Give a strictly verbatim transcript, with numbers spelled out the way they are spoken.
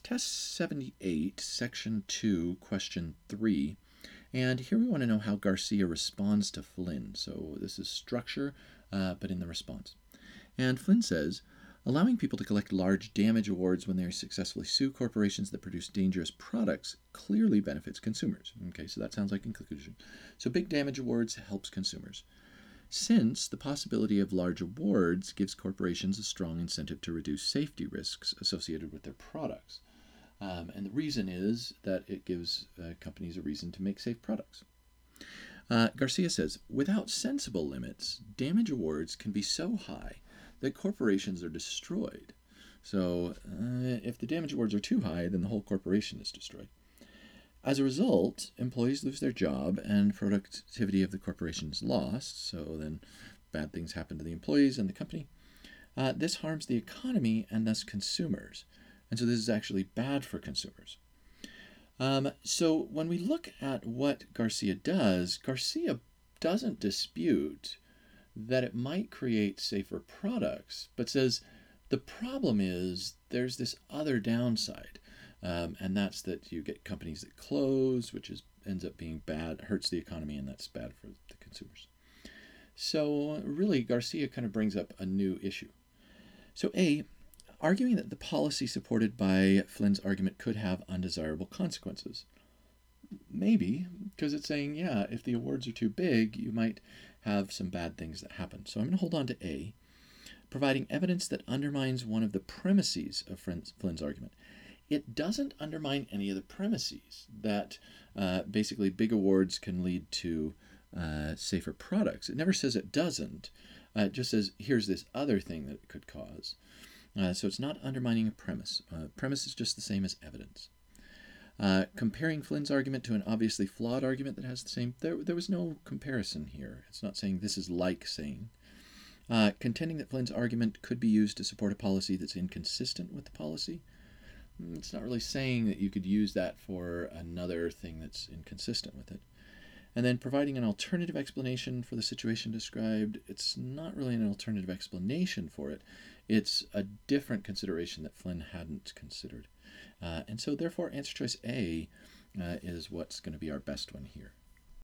Test seventy-eight, Section two, Question three. And here we want to know how Garcia responds to Flynn. So this is structure, uh, but in the response. And Flynn says, allowing people to collect large damage awards when they successfully sue corporations that produce dangerous products clearly benefits consumers. Okay, so that sounds like in conclusion. So big damage awards helps consumers, since the possibility of large awards gives corporations a strong incentive to reduce safety risks associated with their products. Um, and the reason is that it gives uh, companies a reason to make safe products. Uh, Garcia says, without sensible limits, damage awards can be so high that corporations are destroyed. So uh, if the damage awards are too high, then the whole corporation is destroyed. As a result, employees lose their job and productivity of the corporation is lost. So then bad things happen to the employees and the company. Uh, this harms the economy and thus consumers. And so this is actually bad for consumers. Um, so when we look at what Garcia does, Garcia doesn't dispute that it might create safer products, but says the problem is there's this other downside, um, and that's that you get companies that close, which is ends up being bad, hurts the economy, and that's bad for the consumers. So really, Garcia kind of brings up a new issue. So A, arguing that the policy supported by Flynn's argument could have undesirable consequences. Maybe, because it's saying, yeah, if the awards are too big, you might have some bad things that happen. So I'm going to hold on to A, providing evidence that undermines one of the premises of Flynn's argument. It doesn't undermine any of the premises that uh, basically big awards can lead to uh, safer products. It never says it doesn't. Uh, it just says, here's this other thing that it could cause. Uh, so it's not undermining a premise. Uh, premise is just the same as evidence. Uh, comparing Flynn's argument to an obviously flawed argument that has the same, there, there was no comparison here. It's not saying this is like saying. Uh, contending that Flynn's argument could be used to support a policy that's inconsistent with the policy. It's not really saying that you could use that for another thing that's inconsistent with it. And then providing an alternative explanation for the situation described. It's not really an alternative explanation for it. It's a different consideration that Flynn hadn't considered. Uh, and so therefore answer choice A uh, is what's going to be our best one here.